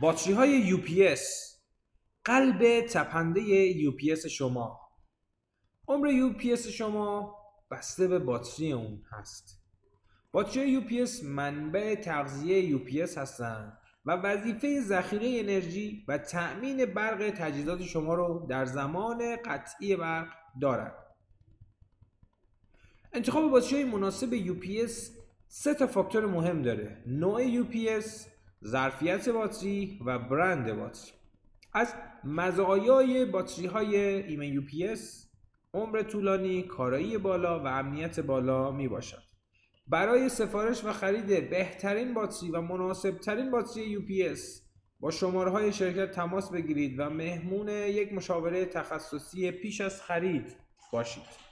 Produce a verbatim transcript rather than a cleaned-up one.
باتری های یو پی اس، قلب تپنده یو پی اس شما. عمر یو پی اس شما بسته به باتری اون هست. باتری یو پی اس منبع تغذیه یو پی اس هستند و وظیفه ذخیره انرژی و تأمین برق تجهیزات شما رو در زمان قطعی برق دارد. انتخاب باتری مناسب یو پی اس سه تا فاکتور مهم داره: نوع یو پی اس، ظرفیت باتری و برند باتری. از مزایای باتری های ایمن یو پی اس عمر طولانی، کارایی بالا و امنیت بالا می باشد. برای سفارش و خرید بهترین باتری و مناسب ترین باتری یو پی اس با شماره های شرکت تماس بگیرید و مهمون یک مشاوره تخصصی پیش از خرید باشید.